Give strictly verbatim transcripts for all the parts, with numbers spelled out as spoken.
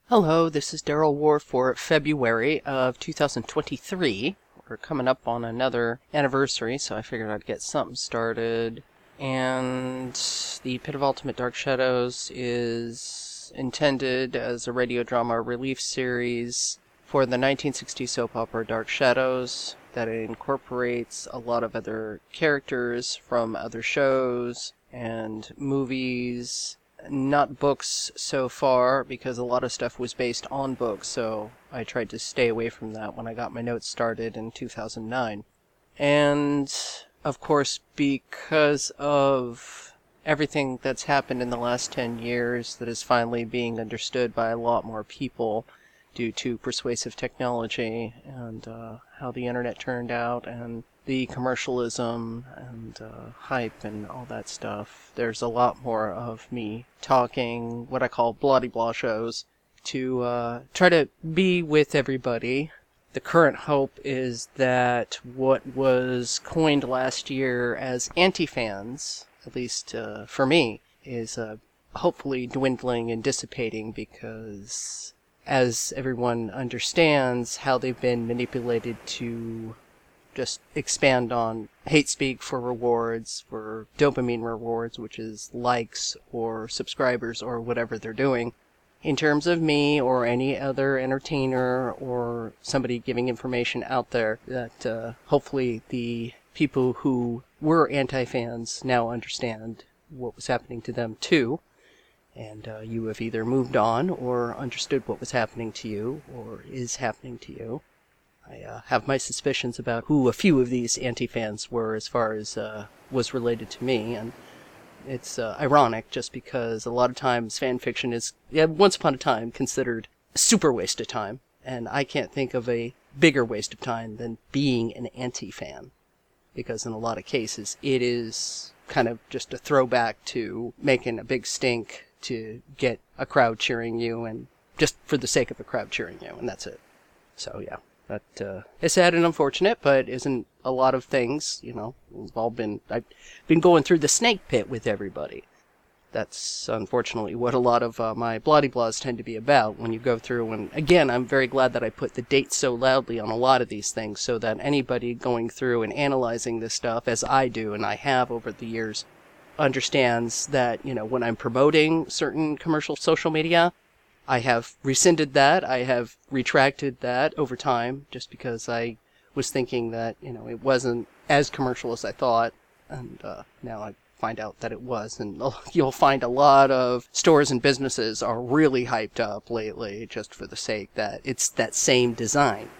Hello, this is Daryl War for February of two thousand twenty-three. We're coming up on another anniversary, so I figured I'd get something started. And the Pit of Ultimate Dark Shadows is intended as a radio drama relief series for the nineteen sixties soap opera Dark Shadows that incorporates a lot of other characters from other shows and movies. Not books so far, because a lot of stuff was based on books, so I tried to stay away from that when I got my notes started in two thousand nine. And, of course, because of everything that's happened in the last ten years that is finally being understood by a lot more people due to persuasive technology and uh, how the internet turned out and the commercialism and uh, hype and all that stuff. There's a lot more of me talking what I call bloody blah shows to uh, try to be with everybody. The current hope is that what was coined last year as anti-fans, at least uh, for me, is uh, hopefully dwindling and dissipating because, as everyone understands, how they've been manipulated to just expand on hate speak for rewards, for dopamine rewards, which is likes or subscribers or whatever they're doing. In terms of me or any other entertainer or somebody giving information out there, that uh, hopefully the people who were anti-fans now understand what was happening to them too. And uh, you have either moved on or understood what was happening to you or is happening to you. I uh, have my suspicions about who a few of these anti-fans were as far as uh, was related to me, and it's uh, ironic just because a lot of times fan fiction is, yeah, once upon a time, considered a super waste of time, and I can't think of a bigger waste of time than being an anti-fan, because in a lot of cases it is kind of just a throwback to making a big stink to get a crowd cheering you, and just for the sake of a crowd cheering you, and that's it. So yeah. But uh, it's sad and unfortunate, but isn't a lot of things, you know, we've all been, I've been going through the snake pit with everybody. That's unfortunately what a lot of uh, my bloody blahs tend to be about when you go through, and again, I'm very glad that I put the dates so loudly on a lot of these things so that anybody going through and analyzing this stuff, as I do and I have over the years, understands that, you know, when I'm promoting certain commercial social media, I have rescinded that, I have retracted that over time, just because I was thinking that, you know, it wasn't as commercial as I thought, and uh, now I find out that it was, and you'll find a lot of stores and businesses are really hyped up lately, just for the sake that it's that same design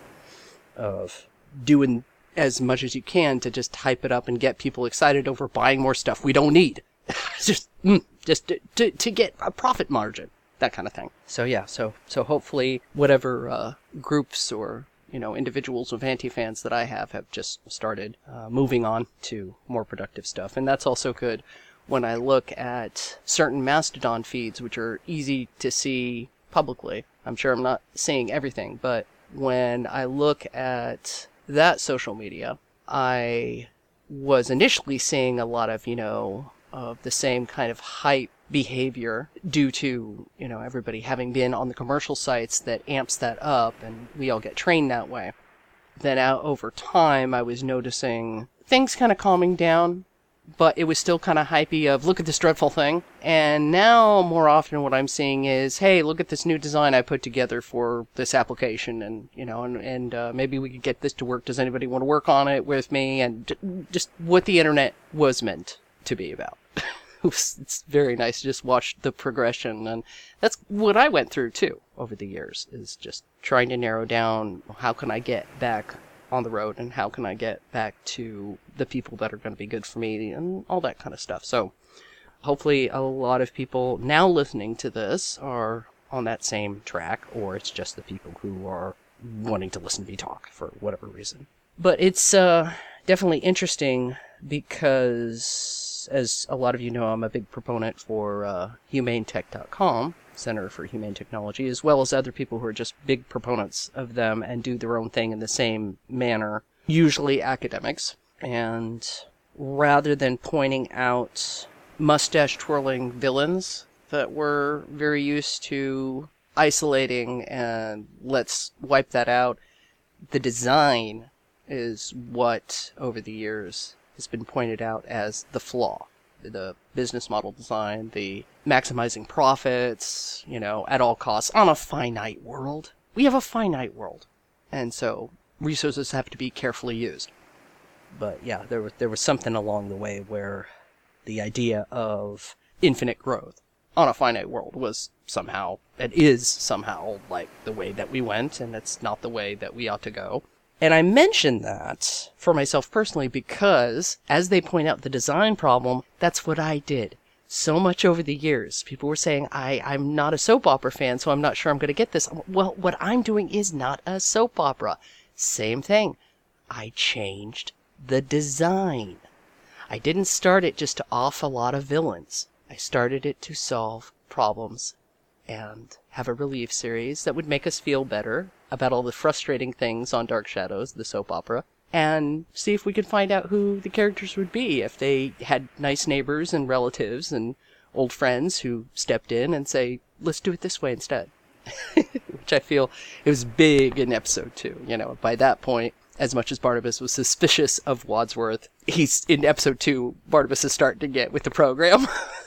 of doing as much as you can to just hype it up and get people excited over buying more stuff we don't need, just, mm, just to, to, to get a profit margin. That kind of thing. So yeah, so so hopefully whatever uh, groups or, you know, individuals of anti-fans that I have have just started uh, moving on to more productive stuff. And that's also good when I look at certain Mastodon feeds, which are easy to see publicly. I'm sure I'm not saying everything, but when I look at that social media, I was initially seeing a lot of, you know, of the same kind of hype behavior due to, you know, everybody having been on the commercial sites that amps that up, and we all get trained that way. Then out over time, I was noticing things kind of calming down, but it was still kind of hypey of, look at this dreadful thing. And now, more often, what I'm seeing is, hey, look at this new design I put together for this application, and, you know, and, and uh, maybe we could get this to work. Does anybody want to work on it with me? And just what the internet was meant to be about. It's very nice to just watch the progression, and that's what I went through too over the years, is just trying to narrow down how can I get back on the road and how can I get back to the people that are going to be good for me and all that kind of stuff. So hopefully a lot of people now listening to this are on that same track, or it's just the people who are wanting to listen to me talk for whatever reason. But it's uh, definitely interesting because, as a lot of you know, I'm a big proponent for uh, humane tech dot com, Center for Humane Technology, as well as other people who are just big proponents of them and do their own thing in the same manner, usually academics. And rather than pointing out mustache-twirling villains that we're very used to isolating and let's wipe that out. The design is what, over the years, has been pointed out as the flaw. The business model design, the maximizing profits, you know, at all costs on a finite world. We have a finite world. And so resources have to be carefully used. But yeah, there was, there was something along the way where the idea of infinite growth on a finite world was somehow, it is somehow like the way that we went, and it's not the way that we ought to go. And I mention that for myself personally because, as they point out the design problem, that's what I did. So much over the years, people were saying, I, I'm not a soap opera fan, so I'm not sure I'm going to get this. Well, what I'm doing is not a soap opera. Same thing. I changed the design. I didn't start it just to off a lot of villains. I started it to solve problems and have a relief series that would make us feel better about all the frustrating things on Dark Shadows, the soap opera, and see if we could find out who the characters would be if they had nice neighbors and relatives and old friends who stepped in and say, let's do it this way instead. Which I feel it was big in episode two. You know, by that point, as much as Barnabas was suspicious of Wadsworth, he's in episode two, Barnabas is starting to get with the program.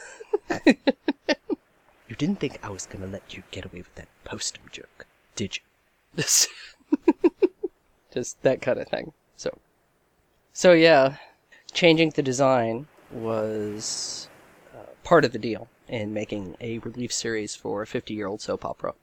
You didn't think I was going to let you get away with that postum joke, did you? Just that kind of thing. So, so yeah, changing the design was uh, part of the deal in making a relief series for a fifty-year-old soap opera.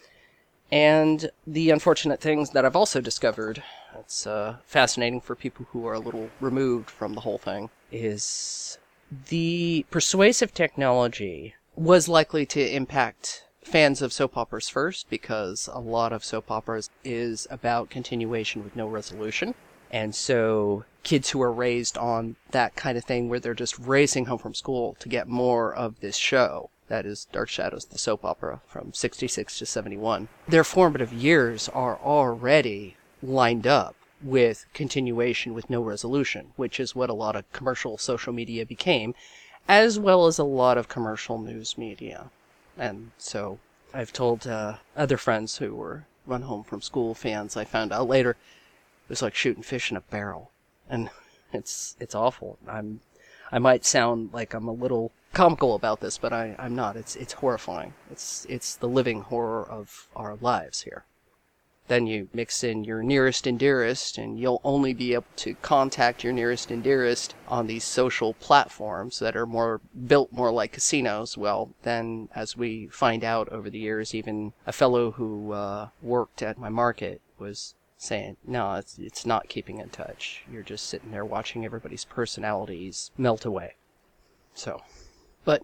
And the unfortunate things that I've also discovered, it's uh, fascinating for people who are a little removed from the whole thing, is the persuasive technology was likely to impact fans of soap operas first, because a lot of soap operas is about continuation with no resolution. And so kids who are raised on that kind of thing where they're just racing home from school to get more of this show, that is Dark Shadows, the soap opera from sixty-six to seventy-one, their formative years are already lined up with continuation with no resolution, which is what a lot of commercial social media became, as well as a lot of commercial news media. And so I've told uh, other friends who were run home from school fans, I found out later, it was like shooting fish in a barrel. And it's it's awful. I'm I might sound like I'm a little comical about this, but I, I'm not. It's it's horrifying. It's it's the living horror of our lives here. Then you mix in your nearest and dearest, and you'll only be able to contact your nearest and dearest on these social platforms that are more built more like casinos. Well, then, as we find out over the years, even a fellow who uh, worked at my market was saying, no, it's, it's not keeping in touch. You're just sitting there watching everybody's personalities melt away. So, but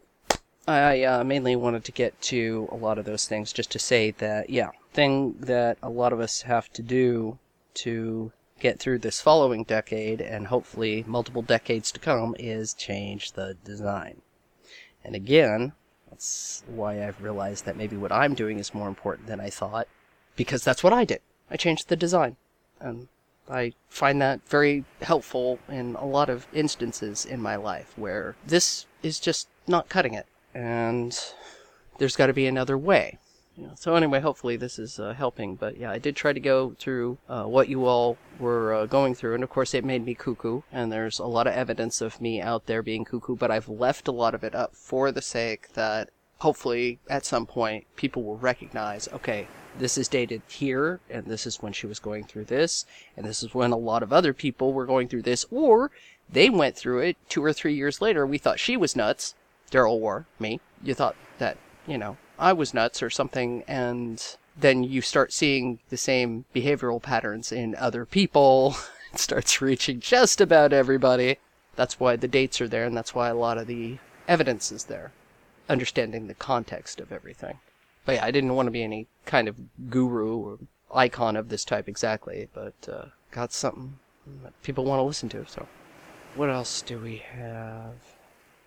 I uh, mainly wanted to get to a lot of those things just to say that, yeah, thing that a lot of us have to do to get through this following decade and hopefully multiple decades to come is change the design. And again, that's why I've realized that maybe what I'm doing is more important than I thought, because that's what I did. I changed the design. And I find that very helpful in a lot of instances in my life where this is just not cutting it. And there's got to be another way. You know, so anyway, hopefully this is uh, helping. But yeah, I did try to go through uh, what you all were uh, going through. And of course it made me cuckoo. And there's a lot of evidence of me out there being cuckoo. But I've left a lot of it up for the sake that hopefully at some point people will recognize, okay, this is dated here, and this is when she was going through this, and this is when a lot of other people were going through this, or they went through it two or three years later. We thought she was nuts. Daryl War, me. You thought that, you know, I was nuts or something, and then you start seeing the same behavioral patterns in other people. It starts reaching just about everybody. That's why the dates are there, and that's why a lot of the evidence is there. Understanding the context of everything. But yeah, I didn't want to be any kind of guru or icon of this type exactly, but uh, got something that people want to listen to, so. What else do we have?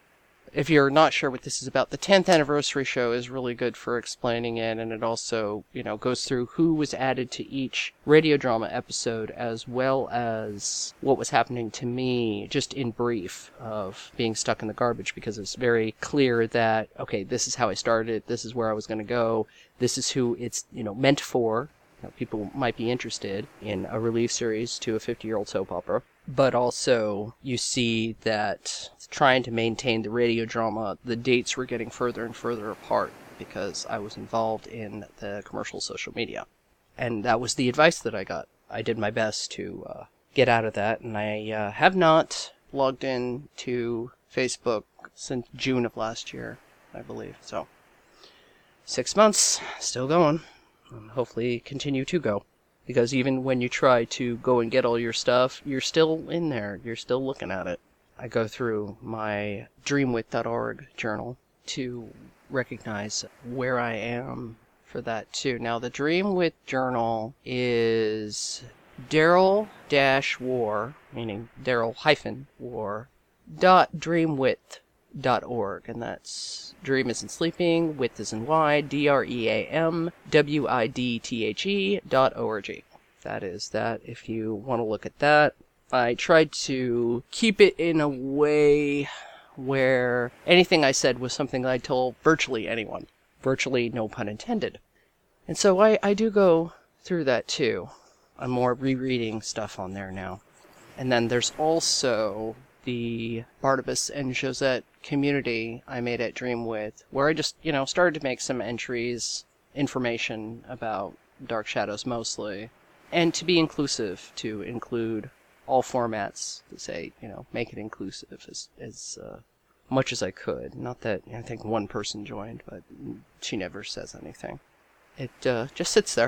if you're not sure what this is about, the tenth anniversary show is really good for explaining it, and it also, you know, goes through who was added to each radio drama episode, as well as what was happening to me, just in brief, of being stuck in the garbage, because it's very clear that, okay, this is how I started, this is where I was going to go, this is who it's, you know, meant for. You know, people might be interested in a relief series to a fifty-year-old soap opera. But also, you see that trying to maintain the radio drama, the dates were getting further and further apart because I was involved in the commercial social media. And that was the advice that I got. I did my best to uh, get out of that, and I uh, have not logged in to Facebook since June of last year, I believe. So, six months, still going, and hopefully continue to go. Because even when you try to go and get all your stuff, you're still in there. You're still looking at it. I go through my dreamwidth dot org journal to recognize where I am for that too. Now, the Dreamwidth journal is Daryl dash war, meaning Daryl hyphen war, dot dreamwidth dot org, and that's dream isn't sleeping, width isn't wide, D R E A M W I D T H E dot O R G. That is that if you want to look at that. I tried to keep it in a way where anything I said was something that I told virtually anyone. Virtually, no pun intended. And so I, I do go through that too. I'm more rereading stuff on there now. And then there's also the Barnabas and Josette community I made at Dreamwidth, where I just, you know, started to make some entries, information about Dark Shadows mostly, and to be inclusive, to include all formats, to say, you know, make it inclusive as, as uh, much as I could. Not that, I think one person joined, but she never says anything. It uh, just sits there.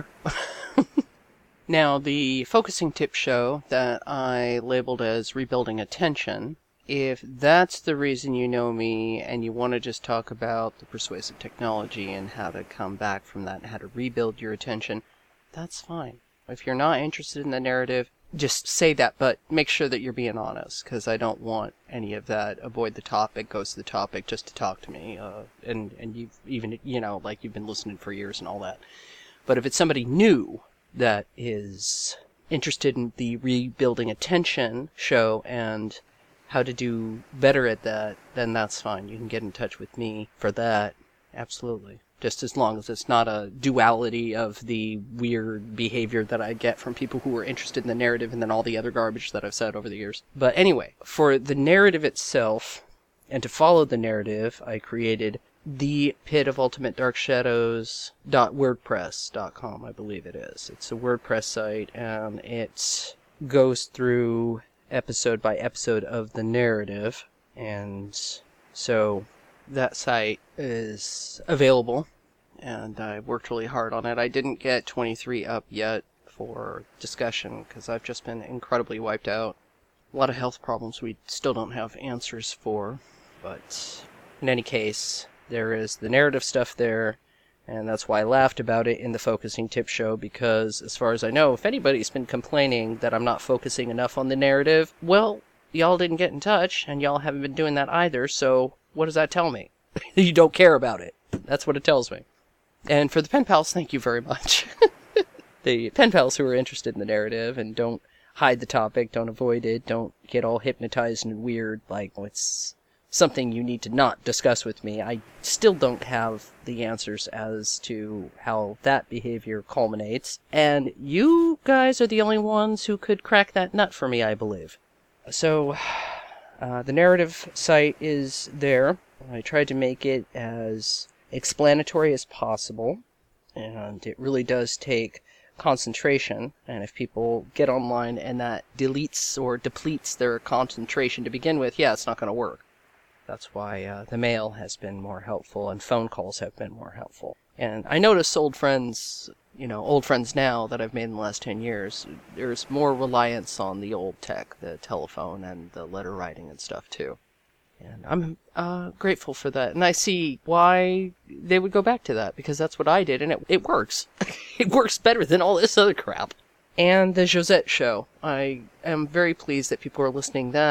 Now, the focusing tip show that I labeled as Rebuilding Attention, if that's the reason you know me and you want to just talk about the persuasive technology and how to come back from that and how to rebuild your attention, that's fine. If you're not interested in the narrative, just say that, but make sure that you're being honest, because I don't want any of that avoid the topic, goes to the topic just to talk to me, uh, and, and you've even, you know, like you've been listening for years and all that. But if it's somebody new that is interested in the Rebuilding Attention show and how to do better at that, then that's fine. You can get in touch with me for that. Absolutely. Just as long as it's not a duality of the weird behavior that I get from people who are interested in the narrative and then all the other garbage that I've said over the years. But anyway, for the narrative itself, and to follow the narrative, I created the Pit of Ultimate Dark Shadows dot wordpress dot com, I believe it is. It's a WordPress site, and it goes through episode by episode of the narrative, and so that site is available, and I worked really hard on it. I didn't get twenty-three up yet for discussion, because I've just been incredibly wiped out. A lot of health problems we still don't have answers for, but in any case, there is the narrative stuff there, and that's why I laughed about it in the Focusing Tip show, because as far as I know, if anybody's been complaining that I'm not focusing enough on the narrative, well, y'all didn't get in touch, and y'all haven't been doing that either, so what does that tell me? You don't care about it. That's what it tells me. And for the pen pals, thank you very much. The pen pals who are interested in the narrative and don't hide the topic, don't avoid it, don't get all hypnotized and weird, like, oh, it's something you need to not discuss with me. I still don't have the answers as to how that behavior culminates, and you guys are the only ones who could crack that nut for me, I believe. So, uh, the narrative site is there. I tried to make it as explanatory as possible, and it really does take concentration, and if people get online and that deletes or depletes their concentration to begin with, yeah, it's not going to work. That's why uh, the mail has been more helpful and phone calls have been more helpful. And I notice old friends, you know, old friends now that I've made in the last ten years, there's more reliance on the old tech, the telephone and the letter writing and stuff too. And I'm uh, grateful for that. And I see why they would go back to that, because that's what I did, and it, it works. It works better than all this other crap. And the Josette show. I am very pleased that people are listening to that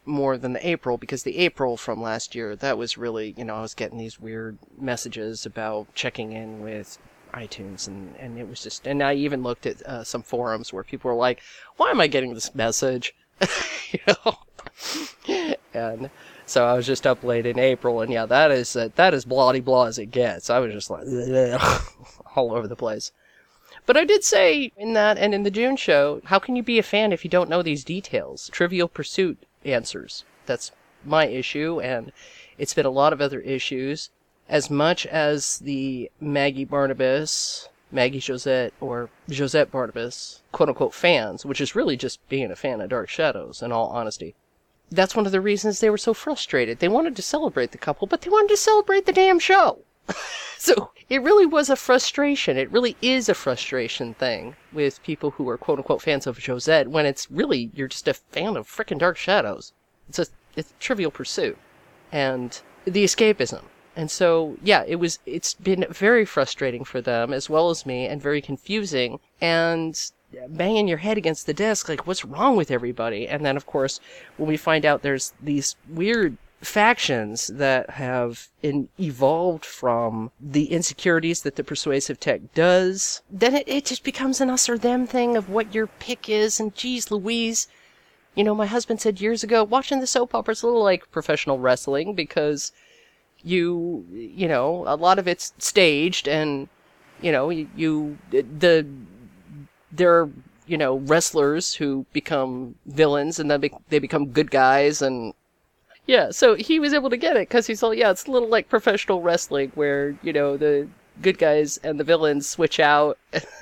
more than the April, because the April from last year, that was really, you know, I was getting these weird messages about checking in with iTunes, and, and it was just, and I even looked at uh, some forums where people were like, why am I getting this message? You know? And so I was just up late in April, and yeah, that is, uh, that is bloody blah as it gets. I was just like, all over the place. But I did say in that and in the June show, how can you be a fan if you don't know these details? Trivial Pursuit answers. That's my issue, and it's been a lot of other issues. As much as the Maggie Barnabas, Maggie Josette, or Josette Barnabas, quote-unquote fans, which is really just being a fan of Dark Shadows, in all honesty. That's one of the reasons they were so frustrated. They wanted to celebrate the couple, but they wanted to celebrate the damn show. So it really was a frustration. It really is a frustration thing with people who are quote-unquote fans of Josette, when it's really, you're just a fan of frickin' Dark Shadows. It's a, it's a Trivial Pursuit. And the escapism. And so, yeah, it was, it's been very frustrating for them, as well as me, and very confusing, and banging your head against the desk, like, what's wrong with everybody? And then, of course, when we find out there's these weird factions that have in, evolved from the insecurities that the persuasive tech does, then it, it just becomes an us or them thing of what your pick is, and geez Louise. You know, my husband said years ago, watching the soap opera is a little like professional wrestling, because you, you know, a lot of it's staged, and, you know, you, you the, there are, you know, wrestlers who become villains, and then be, they become good guys, and yeah, so he was able to get it, because he's all, yeah, it's a little like professional wrestling, where, you know, the good guys and the villains switch out.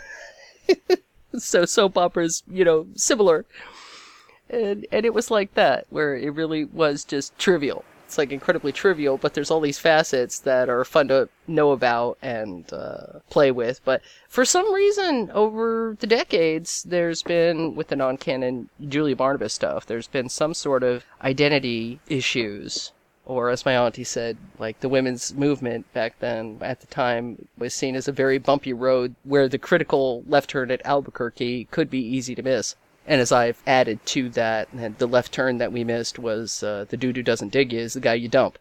So soap opera's, you know, similar. And, and it was like that, where it really was just trivial. It's like incredibly trivial, but there's all these facets that are fun to know about and uh, play with. But for some reason, over the decades, there's been, with the non-canon Julia Barnabas stuff, there's been some sort of identity issues. Or as my auntie said, like the women's movement back then, at the time, was seen as a very bumpy road where the critical left turn at Albuquerque could be easy to miss. And as I've added to that, and the left turn that we missed was uh, the dude who doesn't dig you is the guy you dump.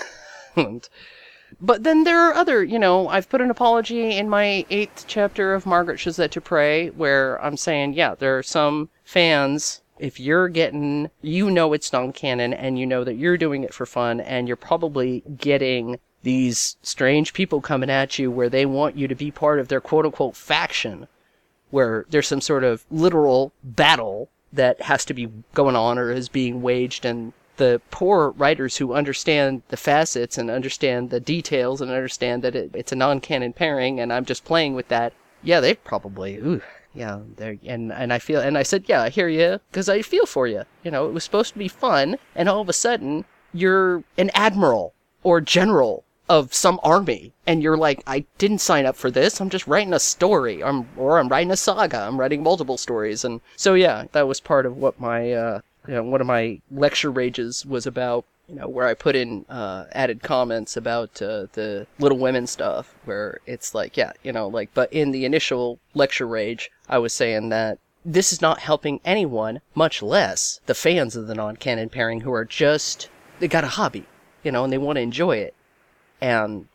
and, but then there are other, you know, I've put an apology in my eighth chapter of Margaret Josette Dupre, where I'm saying, yeah, there are some fans, if you're getting, you know it's non-canon, and you know that you're doing it for fun, and you're probably getting these strange people coming at you where they want you to be part of their quote-unquote faction, where there's some sort of literal battle that has to be going on or is being waged, and the poor writers who understand the facets and understand the details and understand that it, it's a non-canon pairing and I'm just playing with that, yeah, they probably, ooh, yeah, they're, and, and I feel, and I said, yeah, I hear you, because I feel for you. You know, it was supposed to be fun, and all of a sudden, you're an admiral or general of some army, and you're like, I didn't sign up for this, I'm just writing a story, I'm, or I'm writing a saga, I'm writing multiple stories, and so yeah, that was part of what my, uh, you know, one of my lecture rages was about, you know, where I put in, uh, added comments about, uh, the Little Women stuff, where it's like, yeah, you know, like, but in the initial lecture rage, I was saying that this is not helping anyone, much less the fans of the non-canon pairing who are just, they got a hobby, you know, and they want to enjoy it. And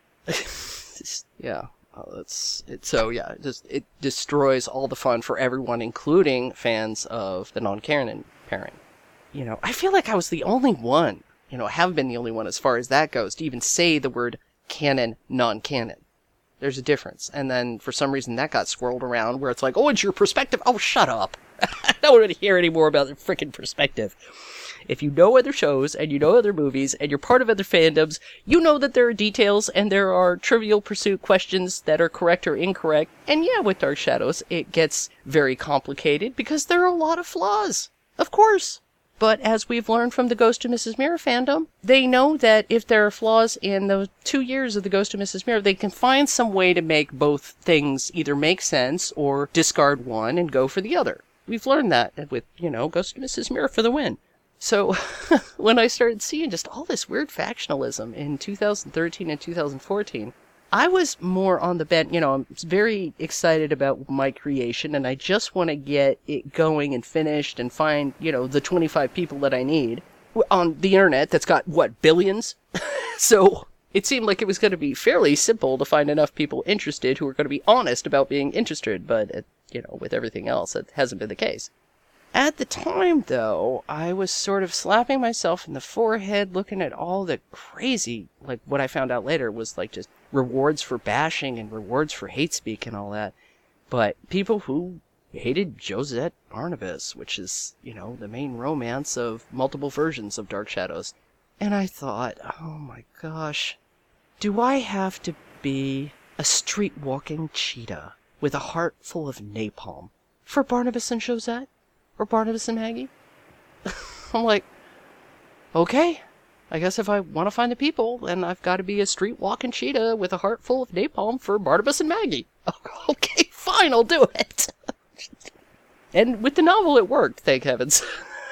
just, yeah, it's it. So yeah, it just it destroys all the fun for everyone, including fans of the non-canon pairing. You know, I feel like I was the only one. You know, I have been the only one as far as that goes to even say the word canon, non-canon. There's a difference, and then for some reason that got swirled around where it's like, oh, it's your perspective. Oh, shut up! I don't want to hear any more about the frickin' perspective. If you know other shows, and you know other movies, and you're part of other fandoms, you know that there are details, and there are Trivial Pursuit questions that are correct or incorrect. And yeah, with Dark Shadows, it gets very complicated, because there are a lot of flaws. Of course. But as we've learned from the Ghost of Missus Mirror fandom, they know that if there are flaws in the two years of the Ghost of Missus Mirror, they can find some way to make both things either make sense, or discard one and go for the other. We've learned that with, you know, Ghost of Missus Mirror for the win. So, when I started seeing just all this weird factionalism in two thousand thirteen and two thousand fourteen, I was more on the bent, you know, I'm very excited about my creation, and I just want to get it going and finished and find, you know, the twenty-five people that I need. on the internet that's got, what, billions? So it seemed like it was going to be fairly simple to find enough people interested who are going to be honest about being interested, but, it, you know, with everything else, it hasn't been the case. At the time, though, I was sort of slapping myself in the forehead looking at all the crazy, like, what I found out later was, like, just rewards for bashing and rewards for hate speak and all that. But people who hated Josette Barnabas, which is, you know, the main romance of multiple versions of Dark Shadows. And I thought, oh my gosh, do I have to be a street-walking cheetah with a heart full of napalm for Barnabas and Josette? Or Barnabas and Maggie? I'm like, okay, I guess if I want to find the people, then I've got to be a street-walking cheetah with a heart full of napalm for Barnabas and Maggie. Okay, fine, I'll do it. And with the novel, it worked, thank heavens.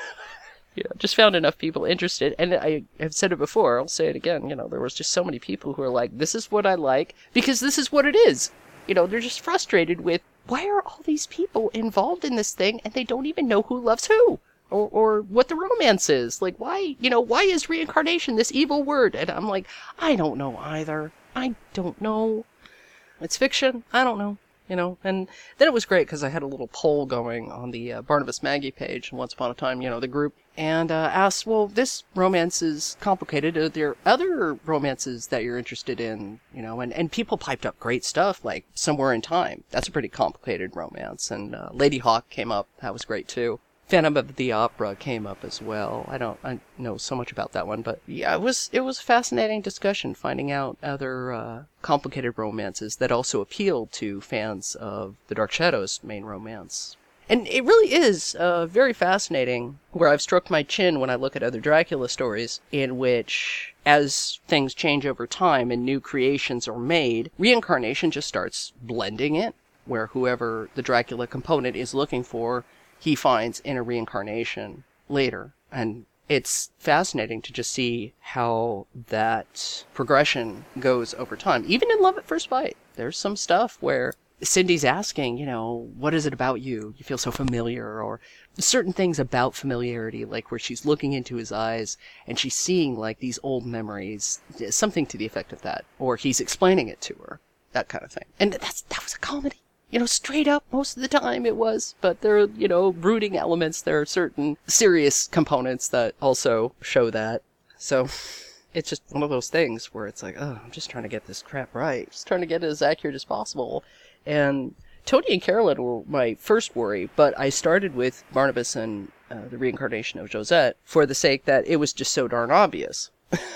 You know, just found enough people interested, and I have said it before, I'll say it again, you know, there was just so many people who are like, this is what I like, because this is what it is. You know, they're just frustrated with, why are all these people involved in this thing and they don't even know who loves who? Or or what the romance is. Like, why, you know, why is reincarnation this evil word? And I'm like, I don't know either. I don't know. It's fiction. I don't know. You know, and then it was great because I had a little poll going on the uh, Barnabas Maggie page, Once Upon a Time, you know, the group, and uh, asked, well, this romance is complicated. Are there other romances that you're interested in? You know, and, and people piped up great stuff, like Somewhere in Time. That's a pretty complicated romance. And uh, Lady Hawk came up. That was great, too. Phantom of the Opera came up as well. I don't I know so much about that one, but yeah, it was it was a fascinating discussion finding out other uh, complicated romances that also appealed to fans of the Dark Shadows main romance. And it really is uh, very fascinating where I've struck my chin when I look at other Dracula stories in which, as things change over time and new creations are made, reincarnation just starts blending in, where whoever the Dracula component is looking for he finds in a reincarnation later. And it's fascinating to just see how that progression goes over time. Even in Love at First Bite, there's some stuff where Cindy's asking, you know, what is it about you? You feel so familiar, or certain things about familiarity, like where she's looking into his eyes and she's seeing like these old memories, something to the effect of that, or he's explaining it to her, that kind of thing. And that's that was a comedy. You know, straight up, most of the time it was. But there are, you know, brooding elements. There are certain serious components that also show that. So, it's just one of those things where it's like, oh, I'm just trying to get this crap right. Just trying to get it as accurate as possible. And Tony and Carolyn were my first worry, but I started with Barnabas and uh, the reincarnation of Josette for the sake that it was just so darn obvious.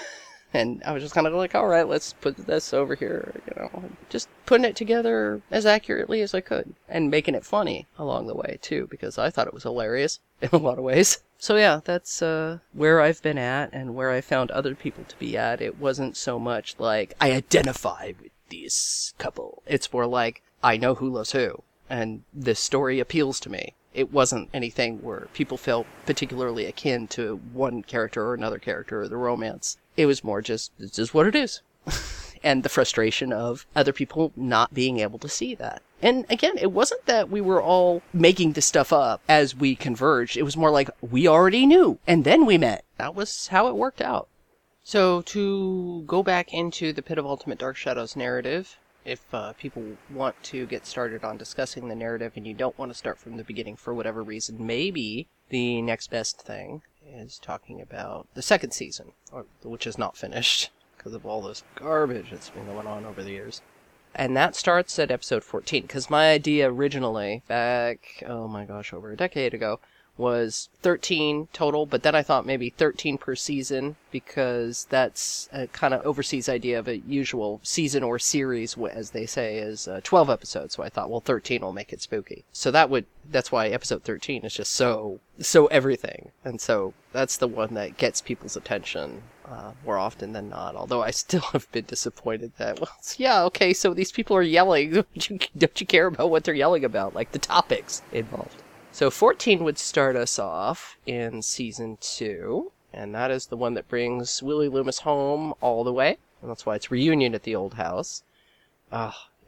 And I was just kind of like, all right, let's put this over here, you know, just putting it together as accurately as I could and making it funny along the way, too, because I thought it was hilarious in a lot of ways. So, yeah, that's uh, where I've been at and where I found other people to be at. It wasn't so much like I identify with this couple. It's more like I know who loves who, and this story appeals to me. It wasn't anything where people felt particularly akin to one character or another character or the romance. It was more just, this is what it is. And the frustration of other people not being able to see that. And again, it wasn't that we were all making this stuff up as we converged. It was more like, we already knew, and then we met. That was how it worked out. So, to go back into the Pit of Ultimate Dark Shadows narrative, if uh, people want to get started on discussing the narrative and you don't want to start from the beginning for whatever reason, maybe the next best thing is talking about the second season, or, which is not finished because of all this garbage that's been going on over the years. And that starts at episode fourteen, because my idea originally, back, oh my gosh, over a decade ago, was thirteen total, but then I thought maybe thirteen per season, because that's a kind of overseas idea of a usual season or series, as they say, is uh, twelve episodes. So I thought, well, thirteen will make it spooky. So that would, that's why episode thirteen is just so, so everything. And so that's the one that gets people's attention uh, more often than not. Although I still have been disappointed that, well, yeah, okay, so these people are yelling. Don't you, don't you care about what they're yelling about? Like the topics involved. So fourteen would start us off in season two, and that is the one that brings Willie Loomis home all the way, and that's why it's Reunion at the Old House. Ah, oh, yeah,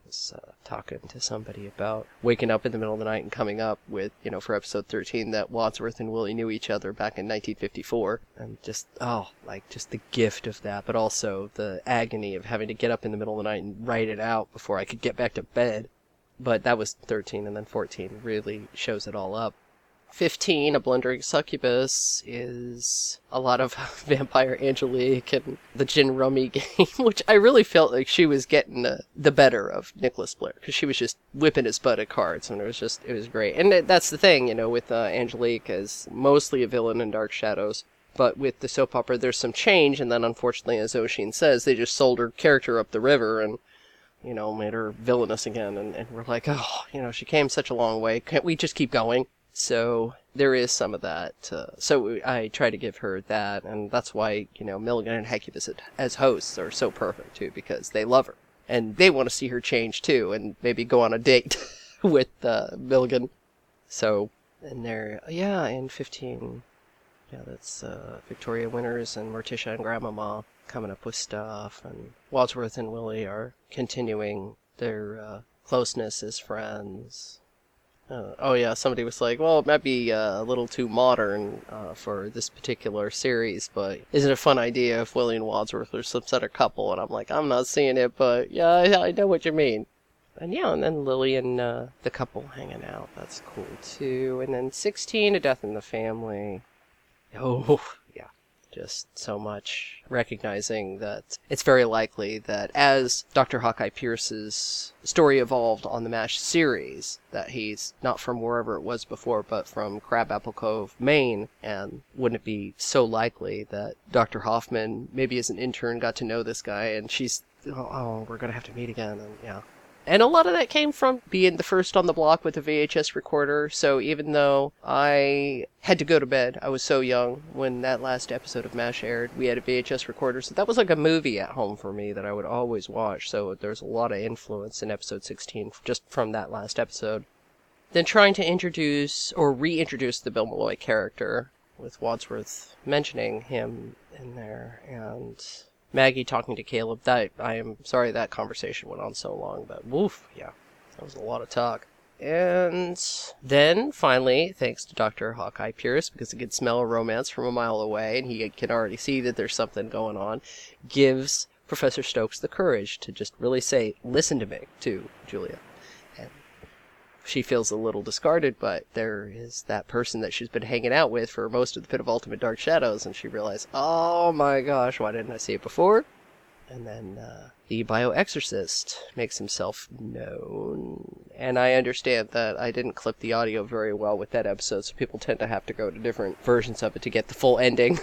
was uh, talking to somebody about waking up in the middle of the night and coming up with, you know, for episode thirteen, that Wadsworth and Willie knew each other back in nineteen fifty-four. And just, oh, like, just the gift of that, but also the agony of having to get up in the middle of the night and write it out before I could get back to bed. But that was thirteen, and then fourteen really shows it all up. fifteen, A Blundering Succubus, is a lot of Vampire Angelique and the gin rummy game, which I really felt like she was getting uh, the better of Nicholas Blair, because she was just whipping his butt at cards, and it was just, it was great. And that's the thing, you know, with uh, Angelique as mostly a villain in Dark Shadows, but with the soap opera there's some change, and then unfortunately, as Oshin says, they just sold her character up the river, and you know, made her villainous again, and, and we're like, oh, you know, she came such a long way, can't we just keep going? So there is some of that. Uh, so I try to give her that, and that's why, you know, Milligan and Hecubus as hosts are so perfect, too, because they love her. And they want to see her change, too, and maybe go on a date with uh, Milligan. So, and they're, yeah, in fifteen, yeah, that's uh, Victoria Winters and Morticia and Grandmama coming up with stuff, and Wadsworth and Willie are continuing their uh, closeness as friends. Uh, oh yeah, somebody was like, well, it might be uh, a little too modern uh, for this particular series, but isn't it a fun idea if Willie and Wadsworth are some sort of couple? And I'm like, I'm not seeing it, but yeah, I, I know what you mean. And yeah, and then Lily and uh, the couple hanging out, that's cool too. And then sixteen, A Death in the Family. Oh, yeah. Just so much recognizing that it's very likely that as Doctor Hawkeye Pierce's story evolved on the MASH series, that he's not from wherever it was before, but from Crabapple Cove, Maine, and wouldn't it be so likely that Doctor Hoffman, maybe as an intern, got to know this guy, and she's, oh, oh we're going to have to meet again, and yeah. And a lot of that came from being the first on the block with a V H S recorder, so even though I had to go to bed, I was so young when that last episode of MASH aired, we had a V H S recorder, so that was like a movie at home for me that I would always watch, so there's a lot of influence in episode sixteen just from that last episode. Then trying to introduce, or reintroduce the Bill Malloy character, with Wadsworth mentioning him in there, and Maggie talking to Caleb. That I am sorry that conversation went on so long, but woof, yeah, that was a lot of talk. And then, finally, thanks to Doctor Hawkeye Pierce, because he can smell a romance from a mile away, and he can already see that there's something going on, gives Professor Stokes the courage to just really say, listen to me, to Julia. And she feels a little discarded, but there is that person that she's been hanging out with for most of the Pit of Ultimate Dark Shadows, and she realized, oh my gosh, why didn't I see it before? And then uh, the bioexorcist makes himself known, and I understand that I didn't clip the audio very well with that episode, so people tend to have to go to different versions of it to get the full ending.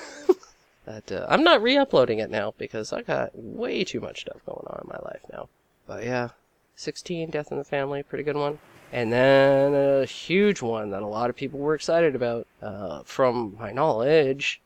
But uh, I'm not re-uploading it now, because I got way too much stuff going on in my life now. But yeah, sixteen, Death in the Family, pretty good one. And then a huge one that a lot of people were excited about, uh, from my knowledge,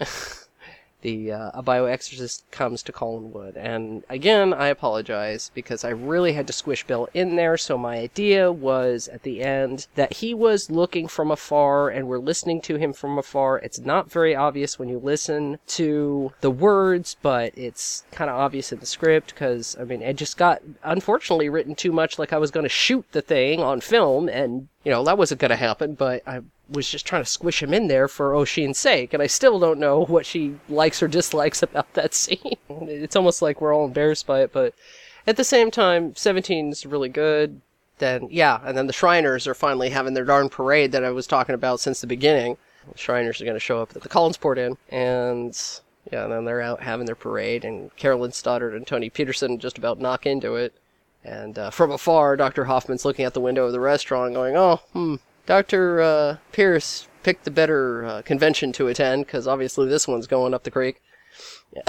the uh, A Bioexorcist Comes to Collinwood. And again, I apologize, because I really had to squish Bill in there, so my idea was, at the end, that he was looking from afar, and we're listening to him from afar. It's not very obvious when you listen to the words, but it's kind of obvious in the script, because, I mean, it just got, unfortunately, written too much like I was going to shoot the thing on film, and, you know, that wasn't going to happen, but I was just trying to squish him in there for Oshin's sake, and I still don't know what she likes or dislikes about that scene. It's almost like we're all embarrassed by it, but at the same time, seventeen is really good. Then, yeah, and then the Shriners are finally having their darn parade that I was talking about since the beginning. The Shriners are going to show up at the Collinsport Inn, and yeah, and then they're out having their parade, and Carolyn Stoddard and Tony Peterson just about knock into it. And uh, from afar, Doctor Hoffman's looking out the window of the restaurant going, oh, hmm, Doctor Uh, Pierce picked the better uh, convention to attend, because obviously this one's going up the creek. Yeah.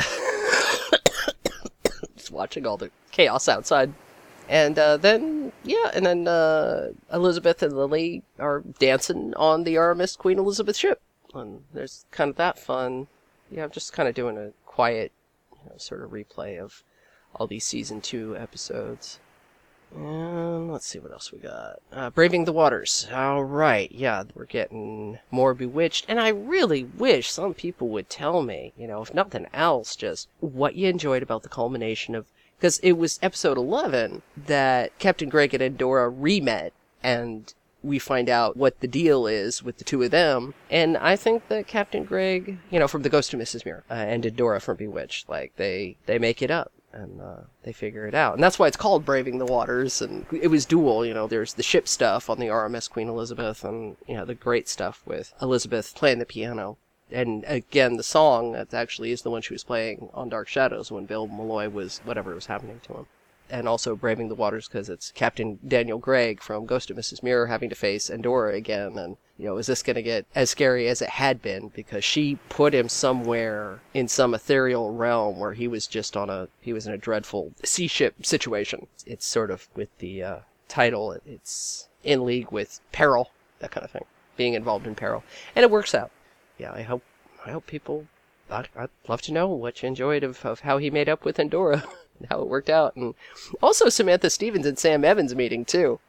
Just watching all the chaos outside. And uh, then, yeah, and then uh, Elizabeth and Lily are dancing on the R M S Queen Elizabeth ship. And there's kind of that fun. Yeah, I'm just kind of doing a quiet, you know, sort of replay of all these season two episodes. And let's see what else we got. Uh, Braving the Waters. Alright, yeah, we're getting more Bewitched. And I really wish some people would tell me, you know, if nothing else, just what you enjoyed about the culmination of Because it was episode eleven that Captain Greg and Endora re-met, and we find out what the deal is with the two of them. And I think that Captain Greg, you know, from The Ghost of Missus Muir, uh, and Endora from Bewitched, like, they, they make it up. And uh, they figure it out. And that's why it's called Braving the Waters. And it was dual, you know, there's the ship stuff on the R M S Queen Elizabeth, and, you know, the great stuff with Elizabeth playing the piano. And again, the song that actually is the one she was playing on Dark Shadows when Bill Malloy was, whatever was happening to him. And also Braving the Waters because it's Captain Daniel Gregg from Ghost of Missus Muir having to face Endora again. And, you know, is this going to get as scary as it had been? Because she put him somewhere in some ethereal realm where he was just on a, he was in a dreadful sea ship situation. It's sort of with the uh, title, it's in league with peril, that kind of thing, being involved in peril. And it works out. Yeah, I hope, I hope people, I'd, I'd love to know what you enjoyed of, of how he made up with Endora. How it worked out. And also Samantha Stevens and Sam Evans meeting too.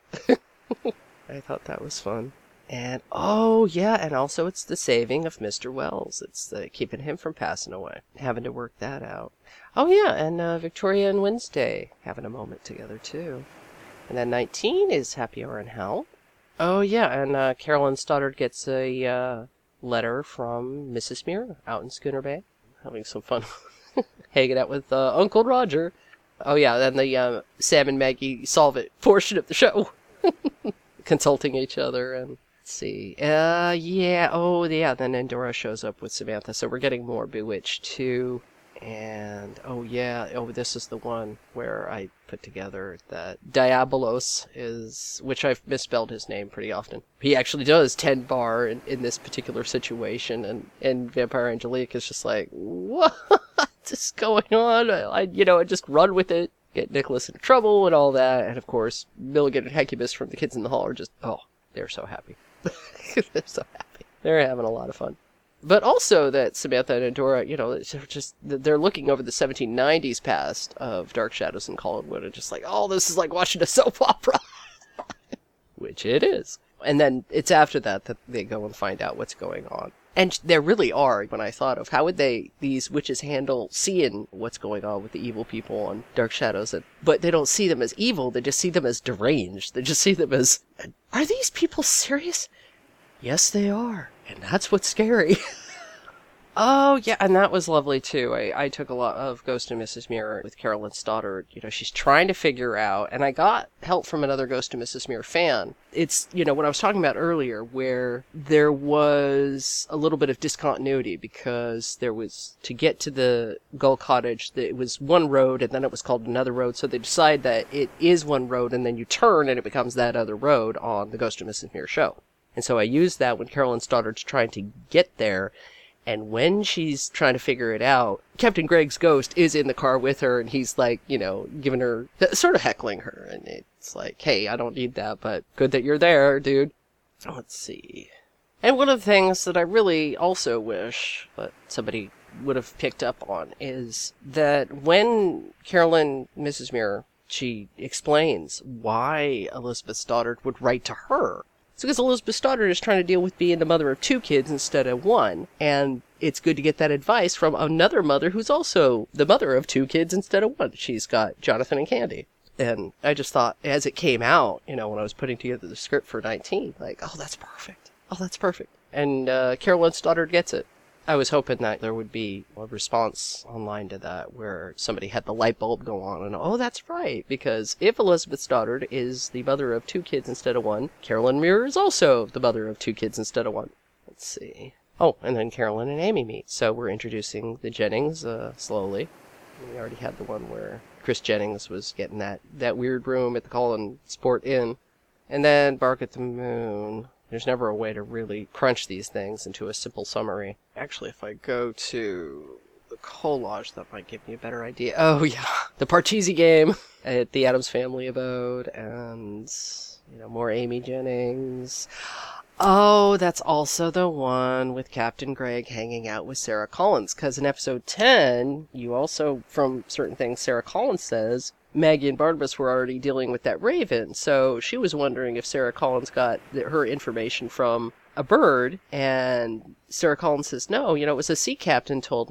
I thought that was fun. And oh yeah, and also it's the saving of Mister Wells. It's the keeping him from passing away, having to work that out. Oh yeah, and uh, Victoria and Wednesday having a moment together too. And then nineteen is Happy Hour in Hell. Oh yeah, and uh, Carolyn Stoddard gets a uh, letter from Missus Muir out in Schooner Bay, having some fun. Hanging out with uh, Uncle Roger. Oh yeah, then the uh, Sam and Maggie solve it portion of the show. Consulting each other and let's see. Uh, yeah, oh yeah, then Endora shows up with Samantha. So we're getting more Bewitched too. And oh yeah, oh this is the one where I put together that Diabolos is, which I've misspelled his name pretty often. He actually does ten bar in, in this particular situation, and, and Vampire Angelique is just like, what is going on? I, I you know, I just run with it, get Nicholas into trouble and all that, and of course, Milligan and Hecubus from The Kids in the Hall are just, oh, they're so happy. They're so happy. They're having a lot of fun. But also that Samantha and Endora, you know, they're just, they're looking over the seventeen nineties past of Dark Shadows and Collinwood and just like, oh, this is like watching a soap opera. Which it is. And then it's after that that they go and find out what's going on. And there really are, when I thought of how would they, these witches handle seeing what's going on with the evil people on Dark Shadows. And, but they don't see them as evil, they just see them as deranged. They just see them as, are these people serious? Yes, they are. And that's what's scary. Oh, yeah, and that was lovely, too. I, I took a lot of Ghost of Missus Muir with Carolyn Stoddard. You know, she's trying to figure out, and I got help from another Ghost of Missus Muir fan. It's, you know, what I was talking about earlier, where there was a little bit of discontinuity, because there was, to get to the Gull Cottage, it was one road, and then it was called another road, so they decide that it is one road, and then you turn, and it becomes that other road on the Ghost of Missus Muir show. And so I used that when Carolyn Stoddard's trying to get there, and when she's trying to figure it out, Captain Greg's ghost is in the car with her, and he's like, you know, giving her, sort of heckling her, and it's like, hey, I don't need that, but good that you're there, dude. Let's see. And one of the things that I really also wish that somebody would have picked up on is that when Carolyn, Missus Muir, she explains why Elizabeth Stoddard would write to her. It's because Elizabeth Stoddard is trying to deal with being the mother of two kids instead of one. And it's good to get that advice from another mother who's also the mother of two kids instead of one. She's got Jonathan and Candy. And I just thought, as it came out, you know, when I was putting together the script for nineteen, like, oh, that's perfect. Oh, that's perfect. And uh, Carolyn Stoddard gets it. I was hoping that there would be a response online to that where somebody had the light bulb go on and, oh, that's right, because if Elizabeth Stoddard is the mother of two kids instead of one, Carolyn Muir is also the mother of two kids instead of one. Let's see. Oh, and then Carolyn and Amy meet, so we're introducing the Jennings uh, slowly. We already had the one where Chris Jennings was getting that, that weird room at the Collin Sport Inn. And then Bark at the Moon. There's never a way to really crunch these things into a simple summary. Actually, if I go to the collage, that might give me a better idea. Oh, yeah. The Parcheesi game at the Addams Family abode, and, you know, more Amy Jennings. Oh, that's also the one with Captain Greg hanging out with Sarah Collins, because in episode ten, you also, from certain things Sarah Collins says, Maggie and Barnabas were already dealing with that raven, so she was wondering if Sarah Collins got the, her information from a bird, and Sarah Collins says, no, you know, it was a sea captain told me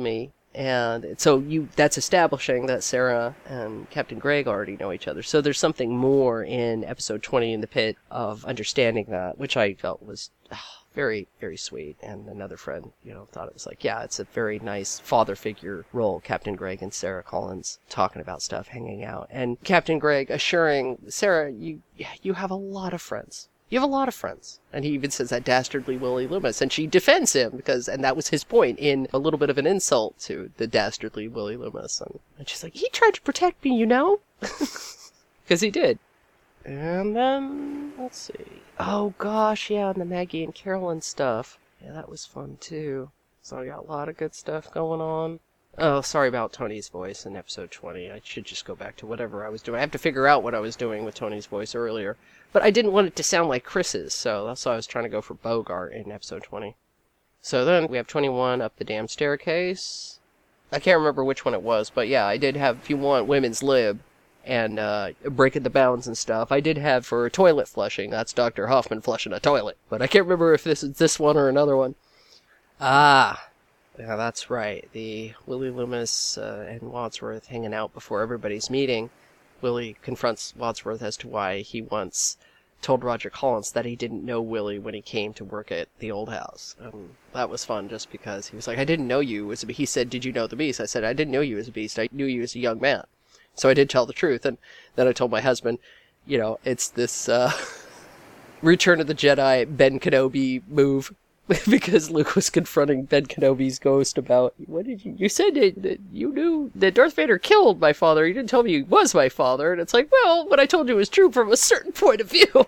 And so you that's establishing that Sarah and Captain Gregg already know each other. So there's something more in episode twenty in the pit of understanding that, which I felt was oh, very, very sweet. And another friend, you know, thought it was like, yeah, it's a very nice father figure role, Captain Gregg and Sarah Collins talking about stuff, hanging out. And Captain Gregg assuring Sarah, you you have a lot of friends. You have a lot of friends. And he even says that dastardly Willie Loomis. And she defends him because, and that was his point in a little bit of an insult to the dastardly Willie Loomis. And, and she's like, he tried to protect me, you know? Because he did. And then, let's see. Oh gosh, yeah, and the Maggie and Carolyn stuff. Yeah, that was fun too. So I got a lot of good stuff going on. Oh, sorry about Tony's voice in episode twenty. I should just go back to whatever I was doing. I have to figure out what I was doing with Tony's voice earlier. But I didn't want it to sound like Chris's, so that's why I was trying to go for Bogart in episode twenty. So then we have twenty-one, Up the Damn Staircase. I can't remember which one it was, but yeah, I did have If You Want Women's Lib and uh, Breaking the Bounds and stuff. I did have for toilet flushing. That's Doctor Hoffman flushing a toilet. But I can't remember if this is this one or another one. Ah, yeah, that's right. The Willie Loomis uh, and Wadsworth hanging out before everybody's meeting. Willie confronts Wadsworth as to why he once told Roger Collins that he didn't know Willie when he came to work at the old house. Um, that was fun just because he was like, I didn't know you as a beast. He said, did you know the beast? I said, I didn't know you as a beast. I knew you as a young man. So I did tell the truth. And then I told my husband, you know, it's this uh, Return of the Jedi Ben Kenobi move. Because Luke was confronting Ben Kenobi's ghost about, what did you, you said that, that you knew that Darth Vader killed my father. You didn't tell me he was my father. And it's like, well, what I told you was true from a certain point of view.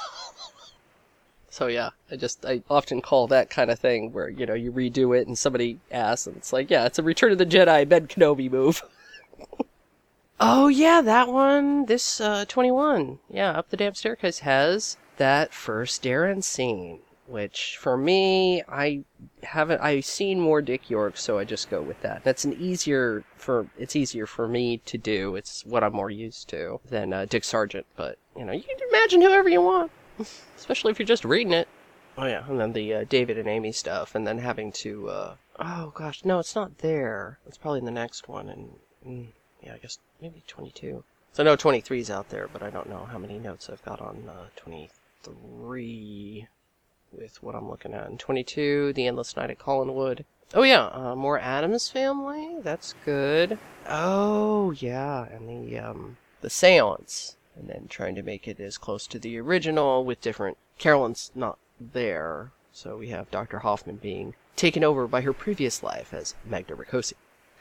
So yeah, I just, I often call that kind of thing where, you know, you redo it and somebody asks and it's like, yeah, it's a Return of the Jedi Ben Kenobi move. Oh yeah, that one, this uh, twenty-one. Yeah, Up the Damn Staircase has that first Darren scene. Which, for me, I haven't, I've seen more Dick York, so I just go with that. That's an easier, for, it's easier for me to do. It's what I'm more used to than uh, Dick Sargent. But, you know, you can imagine whoever you want. Especially if you're just reading it. Oh yeah, and then the uh, David and Amy stuff, and then having to, uh, oh gosh, no, it's not there. It's probably in the next one, and, mm, yeah, I guess maybe twenty-two. So I know twenty-three's out there, but I don't know how many notes I've got on uh, twenty-three. With what I'm looking at. And twenty-two, The Endless Night at Collinwood. Oh yeah, uh, more Addams Family. That's good. Oh yeah, and the um the Seance, and then trying to make it as close to the original with different. Carolyn's not there, so we have Doctor Hoffman being taken over by her previous life as Magda Ricosi.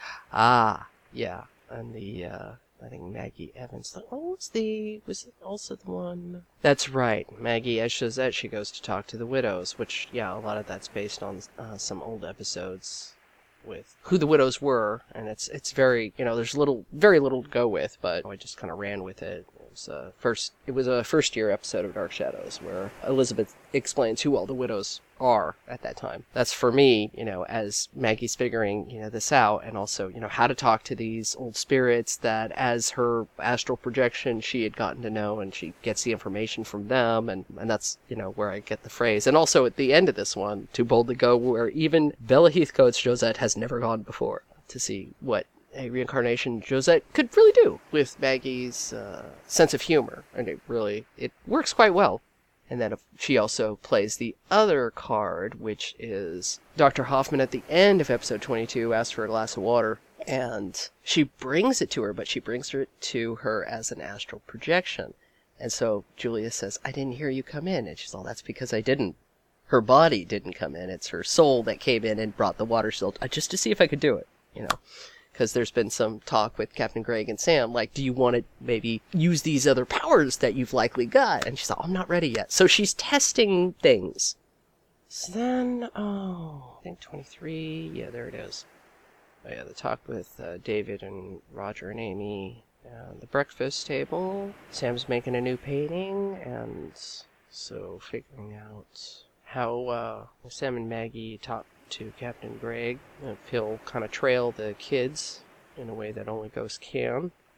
Ah, yeah, and the uh, I think Maggie Evans. What was the... Was it also the one... That's right. Maggie, as Josette, she goes to talk to the widows, which, yeah, a lot of that's based on uh, some old episodes with who the widows were, and it's it's very, you know, there's little, very little to go with, but I just kind of ran with it. It was, a first, it was a first-year episode of Dark Shadows where Elizabeth explains who all the widows are at that time. That's for me, you know, as Maggie's figuring, you know, this out, and also, you know, how to talk to these old spirits that as her astral projection she had gotten to know, and she gets the information from them, and, and that's, you know, where I get the phrase. And also at the end of this one, to boldly go where even Bella Heathcote's Josette has never gone before, to see what a reincarnation Josette could really do with Maggie's uh, sense of humor. And it really, it works quite well. And then she also plays the other card, which is Doctor Hoffman at the end of episode twenty-two asks for a glass of water. And she brings it to her, but she brings it to her as an astral projection. And so Julia says, I didn't hear you come in. And she's all, that's because I didn't. Her body didn't come in. It's her soul that came in and brought the water still, just to see if I could do it, you know. Because there's been some talk with Captain Gregg and Sam, like, do you want to maybe use these other powers that you've likely got? And she's like, oh, I'm not ready yet. So she's testing things. So then, oh, I think twenty-three, yeah, there it is. Oh yeah, the talk with uh, David and Roger and Amy, and the breakfast table. Sam's making a new painting, and so figuring out how uh, Sam and Maggie talk to Captain Gregg, if he'll kind of trail the kids in a way that only ghosts can.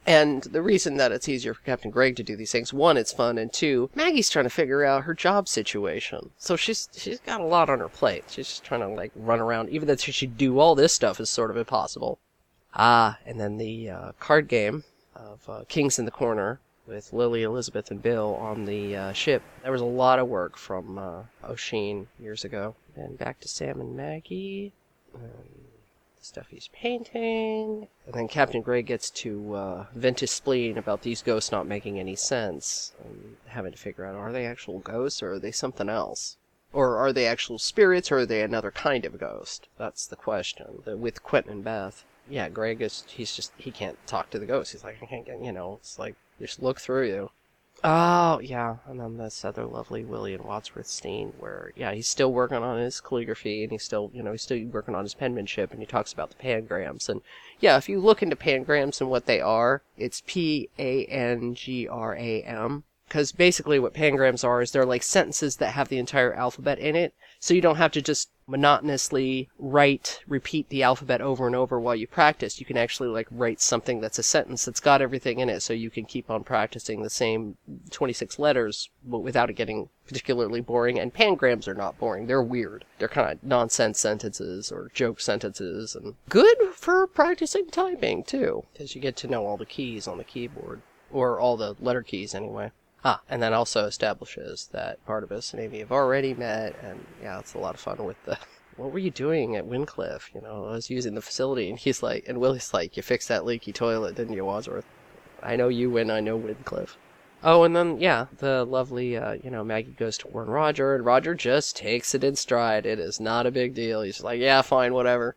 And the reason that it's easier for Captain Greg to do these things, one, it's fun, and two, Maggie's trying to figure out her job situation. So she's she's got a lot on her plate. She's just trying to, like, run around. Even that she should do all this stuff is sort of impossible. Ah, and then the uh, card game of uh, Kings in the Corner with Lily, Elizabeth, and Bill on the uh, ship. There was a lot of work from uh, O'Sheen years ago. And back to Sam and Maggie. Um, stuff he's painting. And then Captain Gray gets to uh, vent his spleen about these ghosts not making any sense. And having to figure out, are they actual ghosts or are they something else? Or are they actual spirits or are they another kind of ghost? That's the question. The, with Quentin and Beth. Yeah, Greg is, he's just, he can't talk to the ghosts. He's like, I can't get, you know, it's like, just look through you. Oh, yeah, and then this other lovely William Wadsworth Steen, where, yeah, he's still working on his calligraphy, and he's still, you know, he's still working on his penmanship, and he talks about the pangrams. And, yeah, if you look into pangrams and what they are, it's P A N G R A M. Because basically what pangrams are is they're like sentences that have the entire alphabet in it, so you don't have to just monotonously write, repeat the alphabet over and over while you practice. You can actually like write something that's a sentence that's got everything in it, so you can keep on practicing the same twenty-six letters without it getting particularly boring. And pangrams are not boring. They're weird. They're kind of nonsense sentences or joke sentences, and good for practicing typing too, because you get to know all the keys on the keyboard, or all the letter keys anyway. Ah, and then also establishes that Barnabas and Amy have already met, and yeah, it's a lot of fun with the, what were you doing at Wincliffe? You know, I was using the facility, and he's like, and Willie's like, you fixed that leaky toilet, didn't you, Wadsworth? I know you and I know Wincliffe. Oh, and then, yeah, the lovely, uh, you know, Maggie goes to warn Roger, and Roger just takes it in stride. It is not a big deal. He's like, yeah, fine, whatever.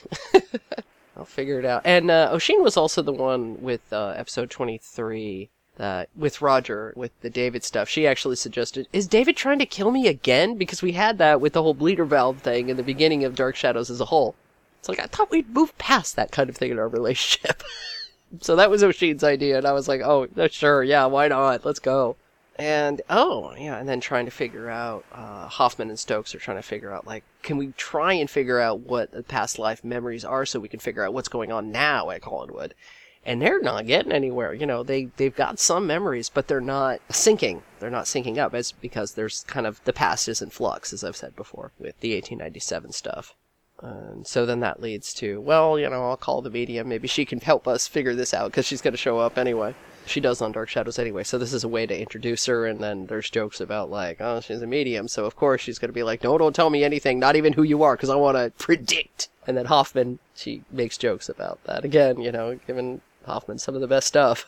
I'll figure it out. And uh, O'Sheen was also the one with uh, episode twenty-three, Uh, with Roger, with the David stuff. She actually suggested, is David trying to kill me again? Because we had that with the whole bleeder valve thing in the beginning of Dark Shadows as a whole. It's like, I thought we'd moved past that kind of thing in our relationship. So that was O'Sheen's idea, and I was like, oh, sure, yeah, why not? Let's go. And, oh, yeah, and then trying to figure out, uh, Hoffman and Stokes are trying to figure out, like, can we try and figure out what the past life memories are so we can figure out what's going on now at Collinwood? And they're not getting anywhere. You know, they, they've got some memories, but they're not syncing. They're not syncing up. It's because there's kind of, the past is in flux, as I've said before, with the eighteen ninety-seven stuff. And so then that leads to, well, you know, I'll call the medium. Maybe she can help us figure this out, because she's going to show up anyway. She does on Dark Shadows anyway, so this is a way to introduce her, and then there's jokes about, like, oh, she's a medium, so of course she's going to be like, no, don't tell me anything, not even who you are, because I want to predict. And then Hoffman, she makes jokes about that. Again, you know, giving Hoffman some of the best stuff.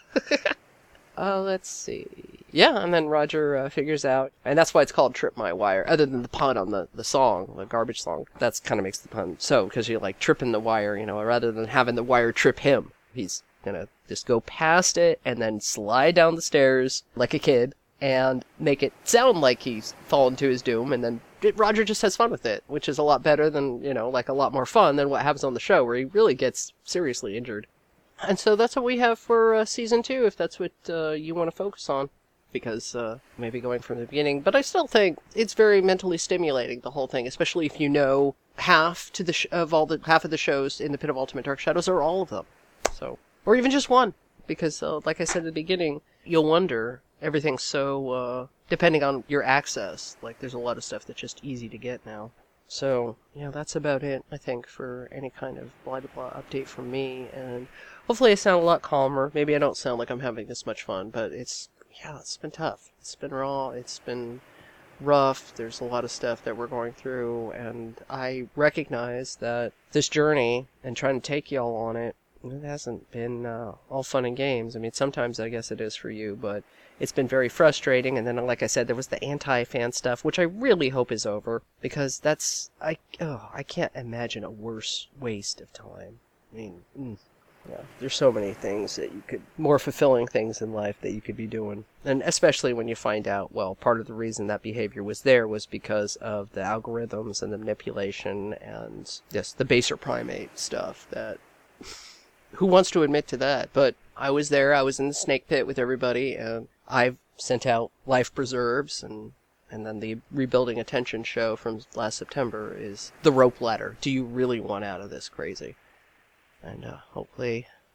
uh, let's see. Yeah, and then Roger uh, figures out, and that's why it's called Trip My Wire, other than the pun on the, the song, the garbage song. That's kind of makes the pun so, because you're like tripping the wire, you know, rather than having the wire trip him. He's gonna just go past it and then slide down the stairs like a kid and make it sound like he's fallen to his doom, and then Roger just has fun with it, which is a lot better than, you know, like a lot more fun than what happens on the show, where he really gets seriously injured. And so that's what we have for uh, season two, if that's what uh, you want to focus on. Because uh, maybe going from the beginning. But I still think it's very mentally stimulating, the whole thing, especially if you know half to the sh- of all the half of the shows in the Pit of Ultimate Dark Shadows, or all of them. So, or even just one, because uh, like I said at the beginning, you'll wonder. Everything's so uh, depending on your access. Like there's a lot of stuff that's just easy to get now. So, yeah, that's about it, I think, for any kind of blah blah blah update from me. And hopefully I sound a lot calmer. Maybe I don't sound like I'm having this much fun, but it's, yeah, it's been tough. It's been raw. It's been rough. There's a lot of stuff that we're going through, and I recognize that this journey and trying to take y'all on it, it hasn't been uh, all fun and games. I mean, sometimes I guess it is for you, but it's been very frustrating. And then, like I said, there was the anti-fan stuff, which I really hope is over, because that's, I, oh, I can't imagine a worse waste of time. I mean, mm, yeah, there's so many things that you could, more fulfilling things in life that you could be doing. And especially when you find out, well, part of the reason that behavior was there was because of the algorithms and the manipulation and just the baser primate stuff that... Who wants to admit to that? But I was there, I was in the snake pit with everybody, and I've sent out life preserves, and and then the Rebuilding Attention show from last September is the rope ladder. Do you really want out of this crazy? And uh, hopefully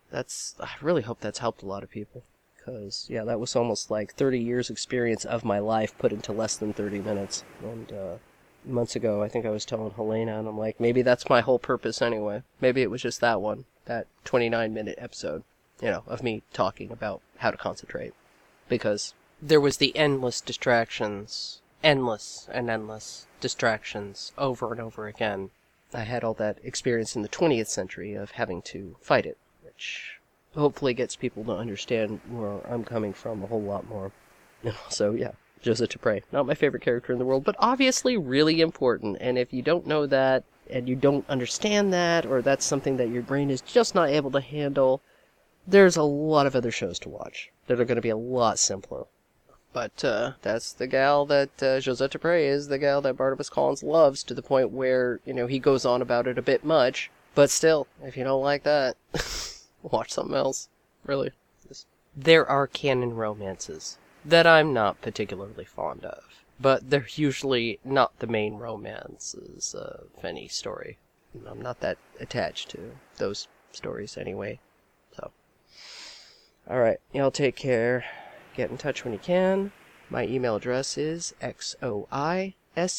that's, I really hope that's helped a lot of people. Because, yeah, that was almost like thirty years experience of my life put into less than thirty minutes. And, uh, months ago, I think I was telling Helena, and I'm like, maybe that's my whole purpose anyway. Maybe it was just that one, that twenty-nine minute episode, you know, of me talking about how to concentrate. Because there was the endless distractions, endless and endless distractions over and over again. I had all that experience in the twentieth century of having to fight it, which hopefully gets people to understand where I'm coming from a whole lot more. And also, yeah, Joseph Dupre, not my favorite character in the world, but obviously really important. And if you don't know that, and you don't understand that, or that's something that your brain is just not able to handle, there's a lot of other shows to watch that are going to be a lot simpler. But uh, that's the gal that uh, Josette Dupre is, the gal that Barnabas Collins loves, to the point where, you know, he goes on about it a bit much. But still, if you don't like that, watch something else. Really. There are canon romances that I'm not particularly fond of, but they're usually not the main romances of any story. I'm not that attached to those stories anyway. So, alright, y'all take care. Get in touch when you can. My email address is xoiscythe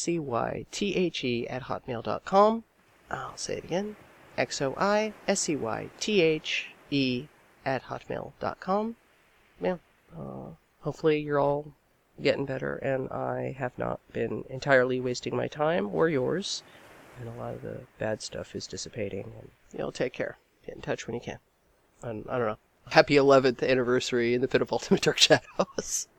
at hotmail dot com. I'll say it again. xoiscythe at hotmail dot com. Yeah. Uh, hopefully you're all getting better, and I have not been entirely wasting my time or yours, and a lot of the bad stuff is dissipating. And you'll take care. Get in touch when you can. And I don't know. Happy eleventh anniversary in the Pit of Ultimate Dark Shadows.